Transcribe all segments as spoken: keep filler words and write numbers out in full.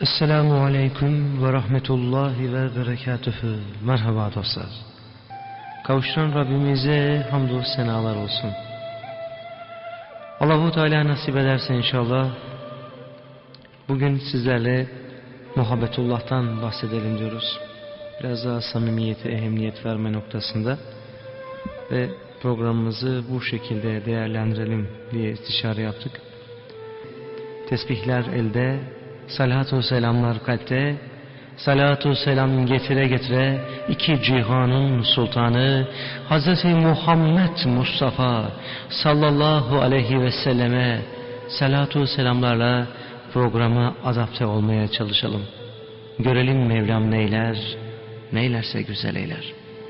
Esselamu Aleyküm ve Rahmetullahi ve Berekatühü. Merhaba dostlar. Kavuşturan Rabbimize hamdü senalar olsun. Allah-u Teala nasip ederse inşallah bugün sizlerle muhabbetullah'tan bahsedelim diyoruz. Biraz daha samimiyete, ehemmiyet verme noktasında ve programımızı bu şekilde değerlendirelim diye istişare yaptık. Tesbihler elde, salatu selamlar kalpte, salatu selam getire getire iki cihanın sultanı Hazreti Muhammed Mustafa sallallahu aleyhi ve selleme salatu selamlarla programa adapte olmaya çalışalım. Görelim Mevlam neyler, neylerse güzel eyler.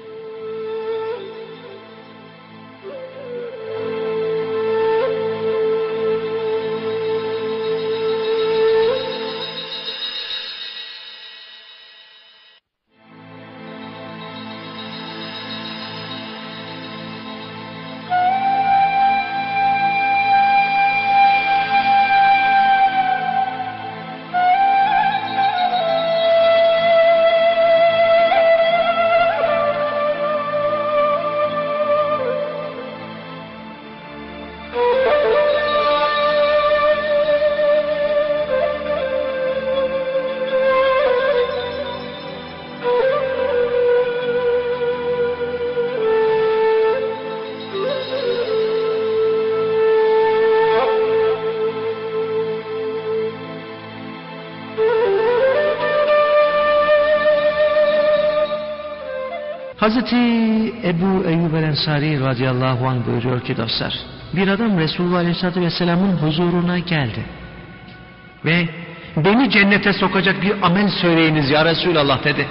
Hazreti Ebu Eyyub el-Ensari radıyallahu anh buyuruyor ki dostlar, bir adam Resulullah aleyhissalatü vesselamın huzuruna geldi ve beni cennete sokacak bir amel söyleyiniz ya Resulallah dedi.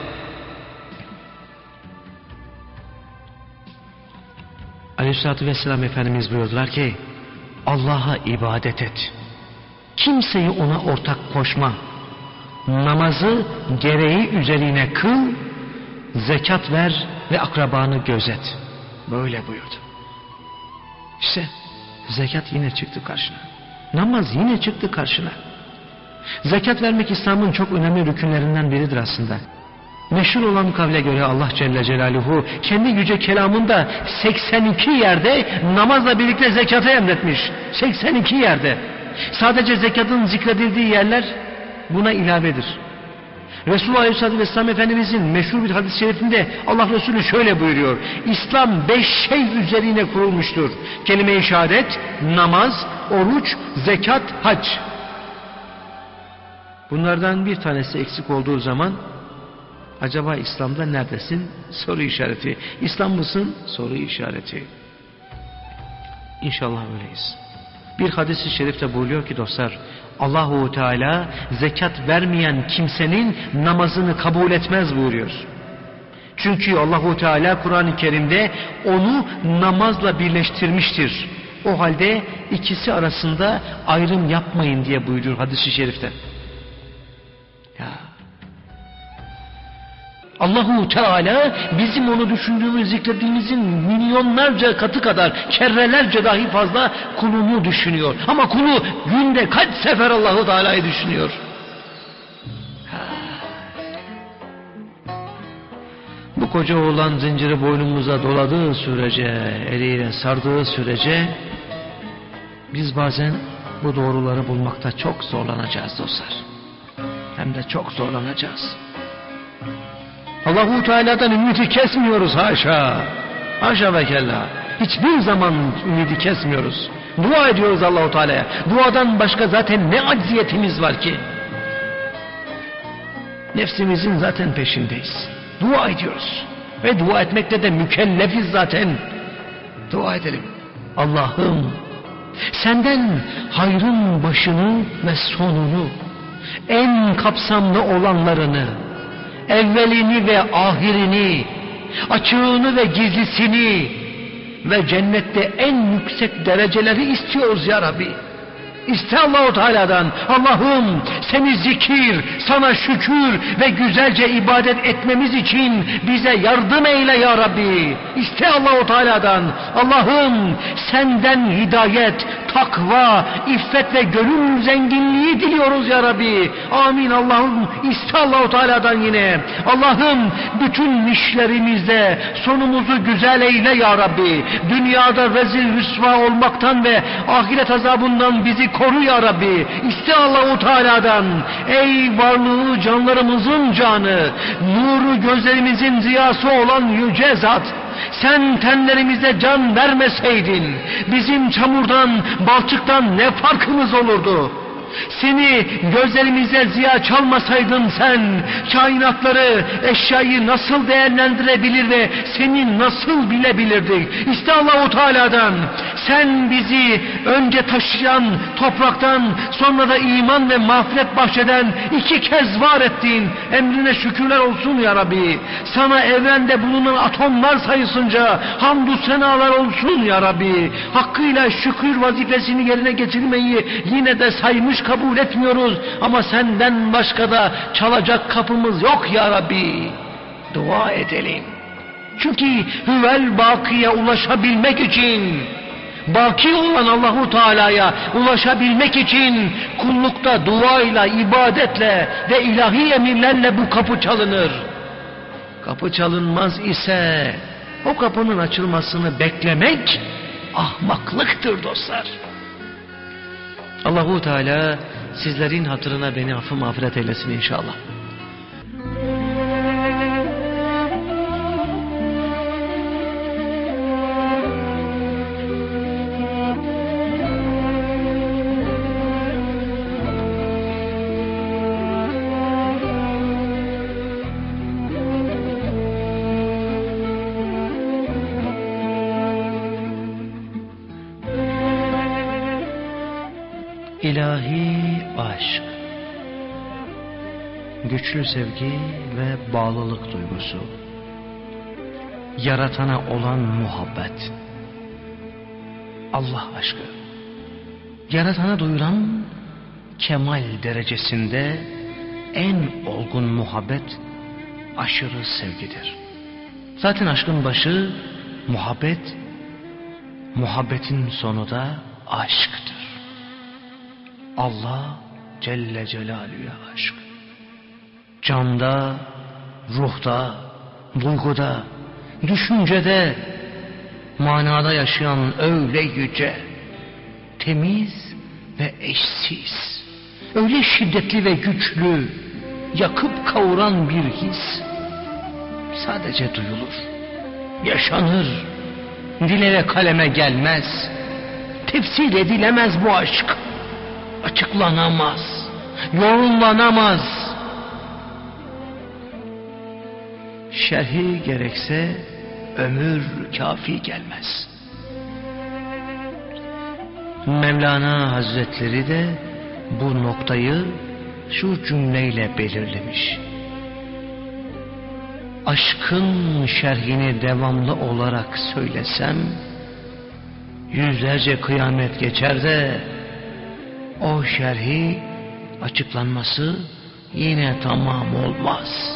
Aleyhissalatü vesselam Efendimiz buyurdular ki, Allah'a ibadet et, kimseyi ona ortak koşma, namazı gereği üzerine kıl, zekat ver ve akrabanı gözet. Böyle buyurdu. İşte zekat yine çıktı karşına. Namaz yine çıktı karşına. Zekat vermek İslam'ın çok önemli rükünlerinden biridir aslında. Meşhur olan kavle göre Allah Celle Celaluhu kendi yüce kelamında seksen iki yerde namazla birlikte zekatı emretmiş. seksen iki yerde. Sadece zekatın zikredildiği yerler buna ilavedir. Resulullah Aleyhisselatü Vesselam Efendimizin meşhur bir hadis-i şerifinde Allah Resulü şöyle buyuruyor. İslam beş şey üzerine kurulmuştur. Kelime-i şehadet, namaz, oruç, zekat, hac. Bunlardan bir tanesi eksik olduğu zaman acaba İslam'da neredesin? Soru işareti. İslam mısın? Soru işareti. İnşallah öyleyiz. Bir hadis-i şerifte buyuruyor ki dostlar, Allahu Teala zekat vermeyen kimsenin namazını kabul etmez buyuruyor. Çünkü Allahu Teala Kur'an-ı Kerim'de onu namazla birleştirmiştir. O halde ikisi arasında ayrım yapmayın diye buyuruyor hadis-i şerifte. Ya. Allahu Teala bizim onu düşündüğümüz, zikrettiğimizin milyonlarca katı kadar, kerrelerce dahi fazla kulunu düşünüyor. Ama kulu günde kaç sefer Allahu Teala'yı düşünüyor? Bu koca oğlan zinciri boynumuza doladığı sürece, eliyle sardığı sürece biz bazen bu doğruları bulmakta çok zorlanacağız dostlar. Hem de çok zorlanacağız. Allahu Teala'dan ümidi kesmiyoruz haşa. Haşa ve kella. Hiçbir zaman ümidi kesmiyoruz. Dua ediyoruz Allahu Teala'ya. Duadan başka zaten ne acziyetimiz var ki? Nefsimizin zaten peşindeyiz. Dua ediyoruz. Ve dua etmekte de mükellefiz zaten. Dua edelim. Allah'ım senden hayrın başını ve sonunu, en kapsamlı olanlarını, evvelini ve ahirini, açığını ve gizlisini ve cennette en yüksek dereceleri istiyoruz ya Rabbi. İste Allah-u Teala'dan, Allah'ım seni zikir, sana şükür ve güzelce ibadet etmemiz için bize yardım eyle ya Rabbi. İste Allah-u Teala'dan, Allah'ım senden hidayet, takva, iffet ve gönül zenginliği diliyoruz ya Rabbi. Amin. Allah'ım iste Allah-u Teala'dan yine, Allah'ım bütün işlerimizde sonumuzu güzel eyle ya Rabbi. Dünyada rezil rüsva olmaktan ve ahiret azabından bizi koru ya Rabbi. İste Allah-u Teala'dan, ey varlığı canlarımızın canı, nuru gözlerimizin ziyası olan yüce zat, sen tenlerimize can vermeseydin bizim çamurdan, balçıktan ne farkımız olurdu? Seni gözlerimize ziya çalmasaydın sen, kainatları, eşyayı nasıl değerlendirebilir ve seni nasıl bilebilirdik? İşte Allah-u Teala'dan, sen bizi önce taşıyan topraktan, sonra da iman ve mağfiret bahşeden, iki kez var ettiğin emrine şükürler olsun ya Rabbi. Sana evrende bulunan atomlar sayısınca hamdü senalar olsun ya Rabbi. Hakkıyla şükür vazifesini yerine getirmeyi yine de saymış kabul etmiyoruz, ama senden başka da çalacak kapımız yok ya Rabbi. Dua edelim. Çünkü Hüvel Baki'ye ulaşabilmek için, baki olan Allahu Teala'ya ulaşabilmek için kullukta duayla, ibadetle ve ilahi emirlerle bu kapı çalınır. Kapı çalınmaz ise o kapının açılmasını beklemek ahmaklıktır dostlar. Allahu Teala sizlerin hatırına beni affı mağfiret eylesin inşallah. İlahi aşk, güçlü sevgi ve bağlılık duygusu, yaratana olan muhabbet, Allah aşkı, yaratana duyulan kemal derecesinde en olgun muhabbet aşırı sevgidir. Zaten aşkın başı muhabbet, muhabbetin sonu da aşktır. Allah Celle Celaluhu'ya aşk. Canda, ruhta, duyguda, düşüncede, manada yaşayan öyle yüce, temiz ve eşsiz, öyle şiddetli ve güçlü, yakıp kavuran bir his sadece duyulur, yaşanır, dile ve kaleme gelmez, tefsir edilemez bu aşk. Açıklanamaz, yorumlanamaz. Şerhi gerekse ömür kafi gelmez. Mevlana Hazretleri de bu noktayı şu cümleyle belirlemiş. Aşkın şerhini devamlı olarak söylesem, yüzlerce kıyamet geçer de o şerhi açıklanması yine tamam olmaz.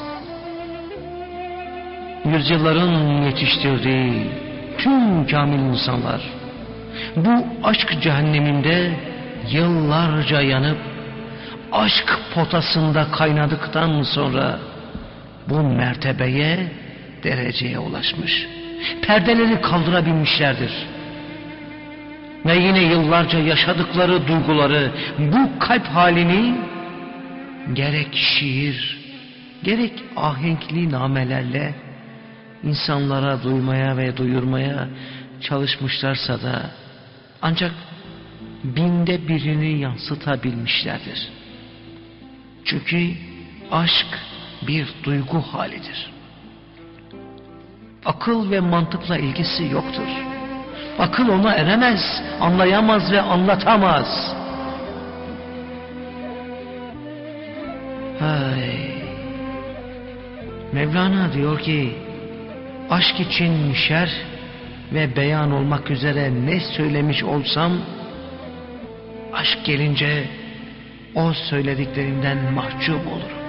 Yüzyılların yetiştirdiği tüm kamil insanlar bu aşk cehenneminde yıllarca yanıp aşk potasında kaynadıktan sonra bu mertebeye, dereceye ulaşmış, perdeleri kaldırabilmişlerdir. Ve yine yıllarca yaşadıkları duyguları, bu kalp halini gerek şiir, gerek ahenkli namelerle insanlara duymaya ve duyurmaya çalışmışlarsa da ancak binde birini yansıtabilmişlerdir. Çünkü aşk bir duygu halidir. Akıl ve mantıkla ilgisi yoktur. Akıl ona eremez, anlayamaz ve anlatamaz. Hay. Mevlana diyor ki, aşk için şerh ve beyan olmak üzere ne söylemiş olsam, aşk gelince o söylediklerinden mahcup olurum.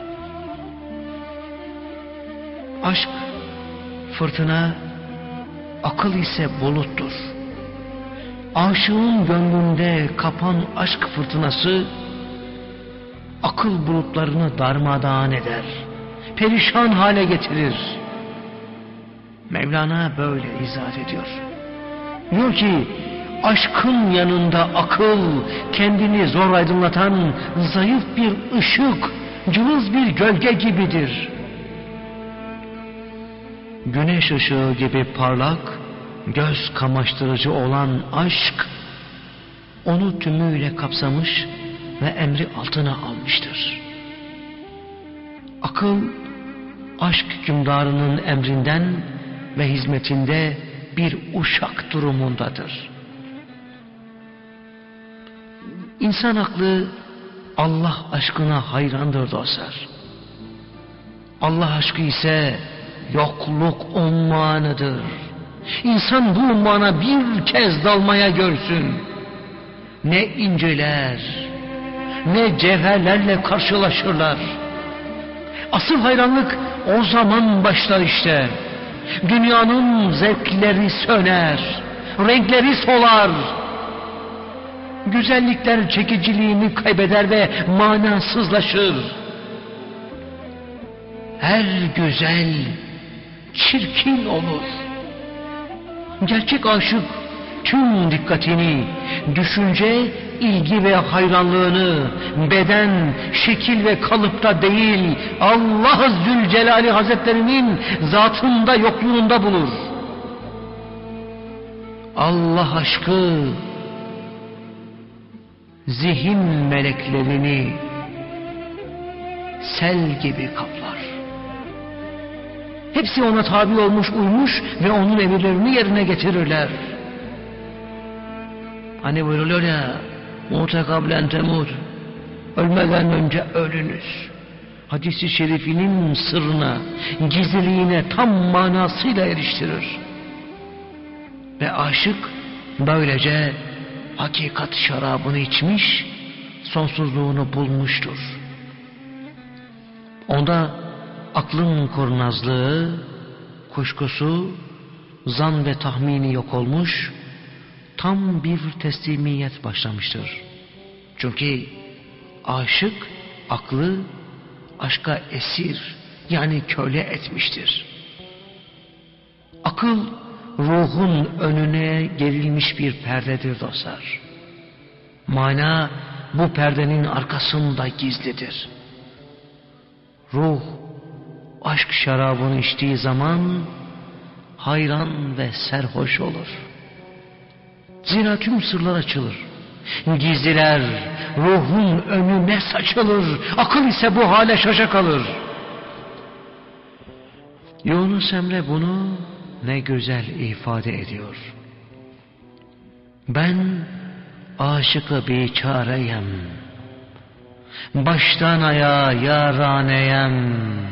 Aşk fırtına, akıl ise buluttur. Aşığın gönlünde kapan aşk fırtınası akıl bulutlarını darmadağın eder, perişan hale getirir. Mevlana böyle izah ediyor. Diyor ki, aşkın yanında akıl kendini zor aydınlatan zayıf bir ışık, cılız bir gölge gibidir. Güneş ışığı gibi parlak, göz kamaştırıcı olan aşk onu tümüyle kapsamış ve emri altına almıştır. Akıl aşk hükümdarının emrinden ve hizmetinde bir uşak durumundadır. İnsan aklı Allah aşkına hayrandır dostlar. Allah aşkı ise yokluk ummanıdır. İnsan bu ummana bir kez dalmaya görsün. Ne inceler, ne cevherlerle karşılaşırlar. Asıl hayranlık o zaman başlar işte. Dünyanın zevkleri söner, renkleri solar. Güzellikler çekiciliğini kaybeder ve manasızlaşır. Her güzel çirkin olur. Gerçek aşık tüm dikkatini, düşünce, ilgi ve hayranlığını beden, şekil ve kalıpta değil, Allah Zülcelali Hazretlerinin zatında, yokluğunda bulur. Allah aşkı zihin meleklerini sel gibi kaplar. Hepsi ona tabi olmuş, uymuş ve onun emirlerini yerine getirirler. Hani buyuruluyor ya, mute kablen temut, ölmeden önce ölünüz. Hadis-i şerifinin sırrına, gizliliğine tam manasıyla eriştirir. Ve aşık böylece hakikat şarabını içmiş, sonsuzluğunu bulmuştur. Onda aklın kurnazlığı, kuşkusu, zan ve tahmini yok olmuş, tam bir teslimiyet başlamıştır. Çünkü aşık aklı aşka esir, yani köle etmiştir. Akıl ruhun önüne gerilmiş bir perdedir dostlar. Mana bu perdenin arkasında gizlidir. Ruh aşk şarabını içtiği zaman hayran ve serhoş olur. Zira tüm sırlar açılır. Gizliler ruhun önüne saçılır. Akıl ise bu hale şaşa kalır. Yunus Emre bunu ne güzel ifade ediyor. Ben aşık-ı biçareyim, baştan ayağa yaraneyim.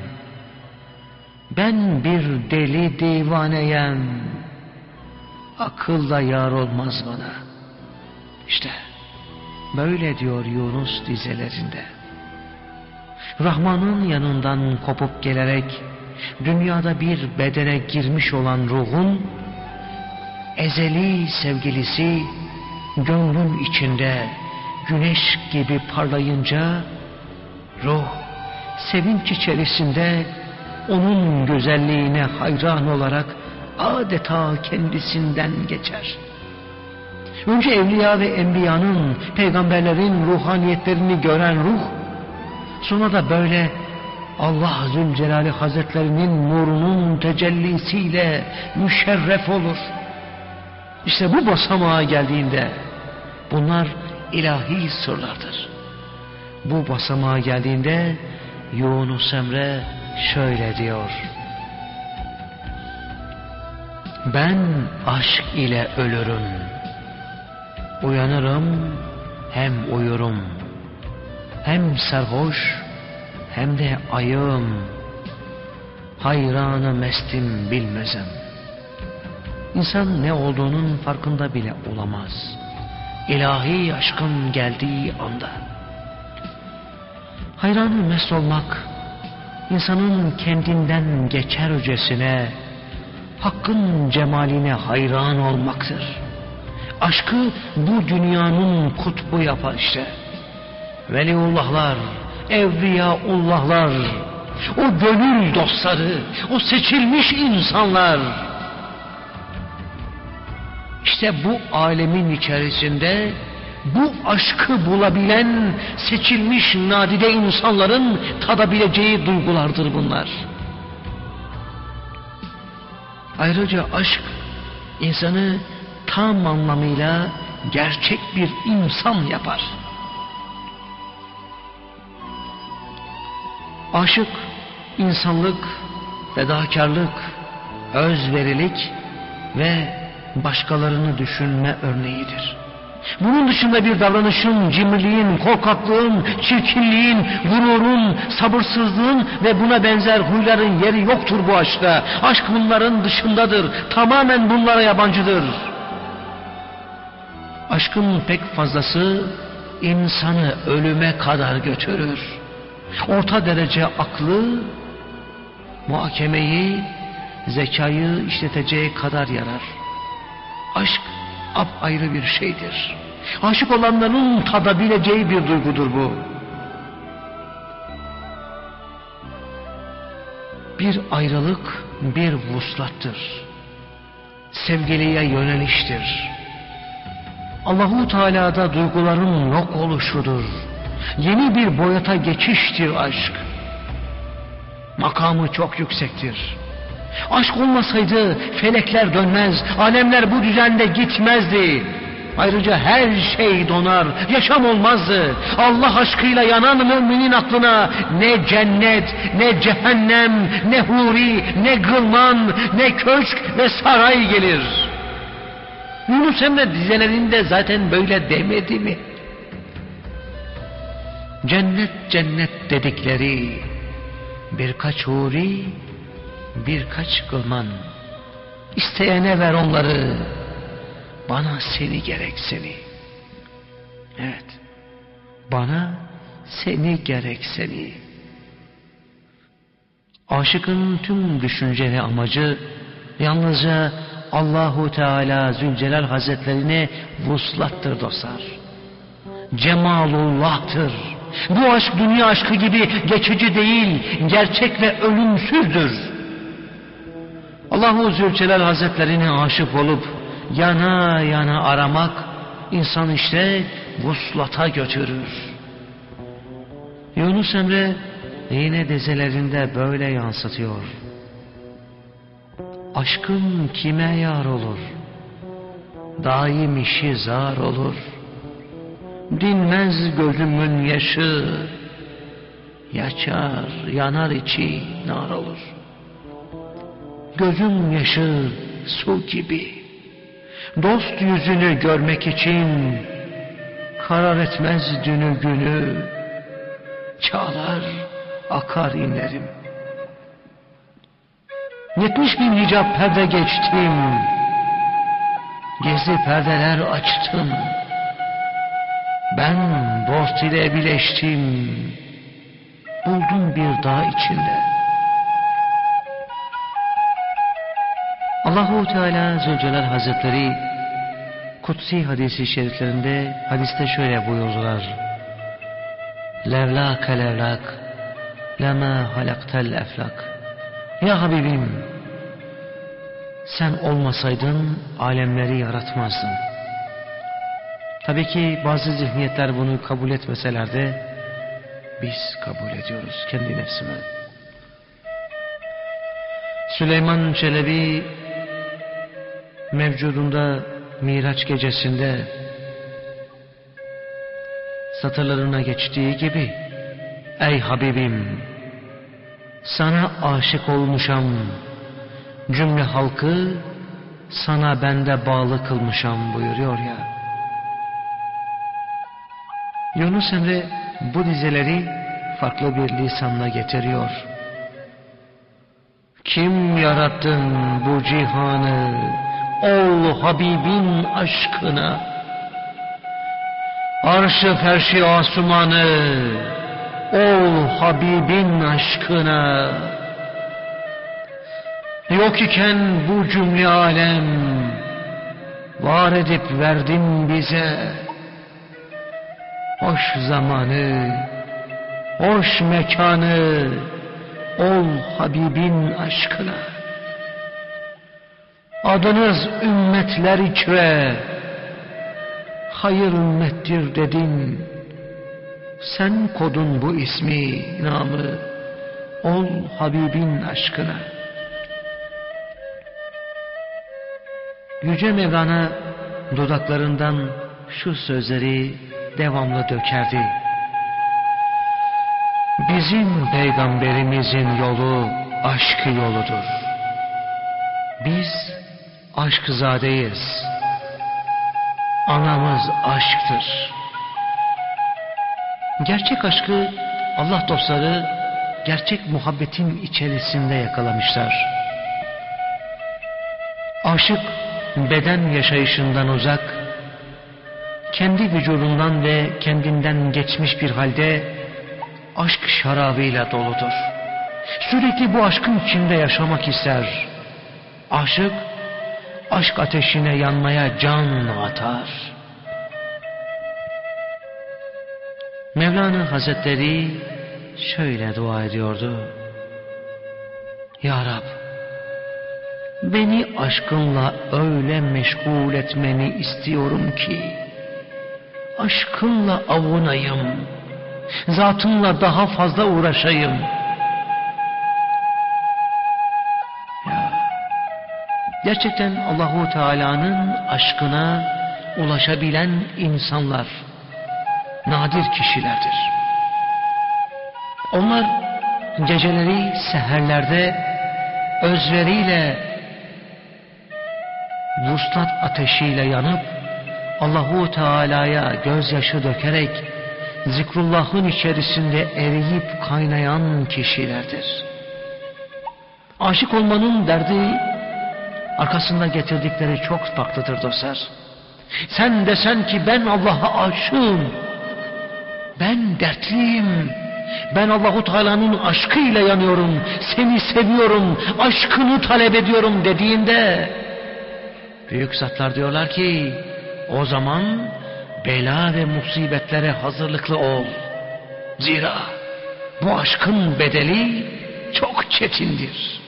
Ben bir deli divaneyim, akılla yar olmaz bana. İşte böyle diyor Yunus dizelerinde. Rahman'ın yanından kopup gelerek dünyada bir bedene girmiş olan ruhun ezeli sevgilisi gönlün içinde güneş gibi parlayınca ruh sevinç içerisinde onun güzelliğine hayran olarak adeta kendisinden geçer. Önce evliya ve enbiyanın, peygamberlerin ruhaniyetlerini gören ruh, sonra da böyle Allah Zülcelali Hazretlerinin nurunun tecellisiyle müşerref olur. İşte bu basamağa geldiğinde bunlar ilahi sırlardır. Bu basamağa geldiğinde Yunus Emre şöyle diyor: ben aşk ile ölürüm, uyanırım hem uyurum, hem sarhoş hem de ayığım, hayranı mestim bilmezem. İnsan ne olduğunun farkında bile olamaz. ilahi aşkın geldiği anda. Hayranı mest olmak, insanın kendinden geçer öcesine, Hakk'ın cemaline hayran olmaktır. Aşkı bu dünyanın kutbu yapar işte. Veliullahlar, evliyaullahlar, o gönül dostları, o seçilmiş insanlar. İşte bu alemin içerisinde bu aşkı bulabilen seçilmiş nadide insanların tadabileceği duygulardır bunlar. Ayrıca aşk insanı tam anlamıyla gerçek bir insan yapar. Aşık insanlık, fedakarlık, özverilik ve başkalarını düşünme örneğidir. Bunun dışında bir davranışın, cimriliğin, korkaklığın, çirkinliğin, gururun, sabırsızlığın ve buna benzer huyların yeri yoktur bu aşkta. Aşk bunların dışındadır. Tamamen bunlara yabancıdır. Aşkın pek fazlası insanı ölüme kadar götürür. Orta derece aklı, muhakemeyi, zekayı işleteceği kadar yarar. Aşk apayrı bir şeydir. Aşık olanların tadabileceği bir duygudur bu. Bir ayrılık bir vuslattır. Sevgiliye yöneliştir. Allahu Teala'da duyguların yok oluşudur. Yeni bir boyuta geçiştir aşk. Makamı çok yüksektir. Aşk olmasaydı felekler dönmez, alemler bu düzende gitmezdi. Ayrıca her şey donar, yaşam olmazdı. Allah aşkıyla yanan müminin aklına ne cennet, ne cehennem, ne huri, ne gılman, ne köşk ve saray gelir. Yunus Emre dizelerinde zaten böyle demedi mi? Cennet cennet dedikleri birkaç huri, birkaç gılman, isteyene ver onları, bana seni gerek seni. Evet, bana seni gerek seni. Aşıkın tüm düşünce ve amacı yalnızca Allahu Teala Zülcelal Hazretlerine vuslattır dostlar. Cemalullah'tır. Bu aşk dünya aşkı gibi geçici değil, gerçek ve ölümsüzdür. Allahu Zülcelal Hazretlerine aşık olup yana yana aramak insan işte vuslata götürür. Yunus Emre yine dizelerinde böyle yansıtıyor. Aşkım kime yar olur? Daim işi zar olur. Dinmez gözümün yaşı, yaşar yanar içi nar olur. Gözüm yaşı su gibi, dost yüzünü görmek için karar etmez dünü günü, çağlar akar inlerim. Yetmiş bin hicap perde geçtim, gizli perdeler açtım. Ben dost ile birleştim, buldum bir dağ içinde. Allahu Teala Zülcelal Hazretleri kutsi hadisi şeriflerinde hadiste şöyle buyurdular. Levlâke levlâk lemâ halaktel eflak. Ya Habibim, sen olmasaydın alemleri yaratmazdın. Tabii ki bazı zihniyetler bunu kabul etmeseler de biz kabul ediyoruz kendi nefsime. Süleyman Çelebi mevcudunda Miraç gecesinde satırlarına geçtiği gibi, ey Habibim, sana aşık olmuşam, cümle halkı sana bende bağlı kılmışam buyuruyor ya. Yunus Emre bu dizeleri farklı bir lisanla getiriyor. Kim yarattın bu cihanı, ol Habibin aşkına? arş-ı ferşi asumanı, ol Habibin aşkına. Yok iken bu cümle alem, var edip verdin bize. Hoş zamanı, hoş mekanı, ol Habibin aşkına. Adınız ümmetler içre, hayır ümmettir dedin. Sen kodun bu ismi, namı, ol Habibin aşkına. Yüce Mevlana dudaklarından şu sözleri devamlı dökerdi. Bizim peygamberimizin yolu aşk yoludur. Biz aşkzadeyiz. Anamız aşktır. Gerçek aşkı Allah dostları gerçek muhabbetin içerisinde yakalamışlar. Aşık beden yaşayışından uzak, kendi vücudundan ve kendinden geçmiş bir halde aşk şarabıyla doludur. Sürekli bu aşkın içinde yaşamak ister. Aşık, aşk ateşine yanmaya can atar. Mevlana Hazretleri şöyle dua ediyordu. Ya Rab, beni aşkınla öyle meşgul etmeni istiyorum ki, aşkınla avunayım, zatınla daha fazla uğraşayım. Ya, gerçekten Allahu Teala'nın aşkına ulaşabilen insanlar nadir kişilerdir. Onlar geceleri seherlerde özleriyle vuslat ateşiyle yanıp Allahu Teala'ya gözyaşı dökerek zikrullahın içerisinde eriyip kaynayan kişilerdir. Aşık olmanın derdi arkasında getirdikleri çok farklıdır dostlar. Sen desen ki ben Allah'a aşığım, ben dertliyim, ben Allahu Teala'nın aşkıyla yanıyorum, seni seviyorum, aşkını talep ediyorum dediğinde büyük zatlar diyorlar ki o zaman bela ve musibetlere hazırlıklı ol. Zira bu aşkın bedeli çok çetindir.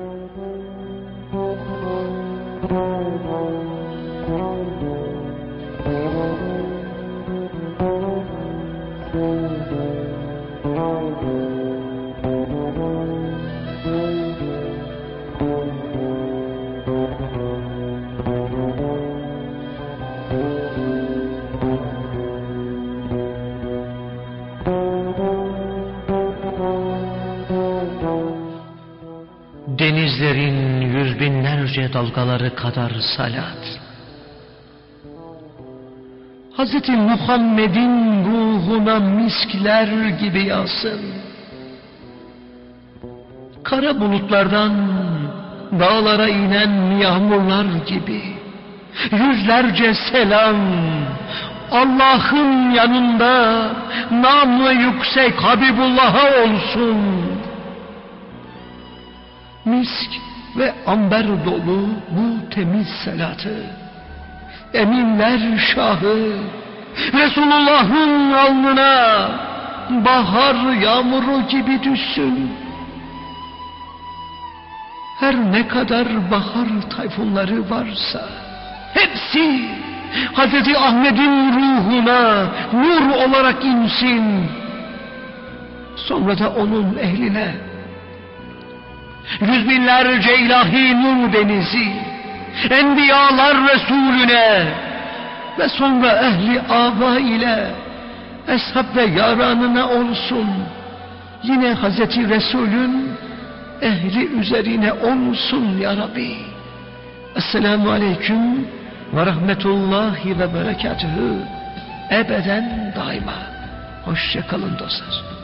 Denizlerin yüz binlerce dalgaları kadar salat. Hazreti Muhammed'in ruhuna miskler gibi yağsın. Kara bulutlardan dağlara inen yağmurlar gibi yüzlerce selam Allah'ın yanında namı yüksek Habibullah'a olsun. Misk ve amber dolu bu temiz salatı eminler şahı Resulullah'ın alnına bahar yağmuru gibi düşsün. Her ne kadar bahar tayfunları varsa hepsi Hazreti Ahmet'in ruhuna nur olarak insin. Sonra da onun ehline yüz binlerce ilahi nur denizi, enbiyalar Resulüne ve sonra ehli âbâ ile eshab ve yaranına olsun. Yine Hazreti Resulün ehli üzerine olsun ya Rabbi. Esselamu aleyküm ve rahmetullahi ve berekatühü ebeden daima. Hoşça kalın dostlar.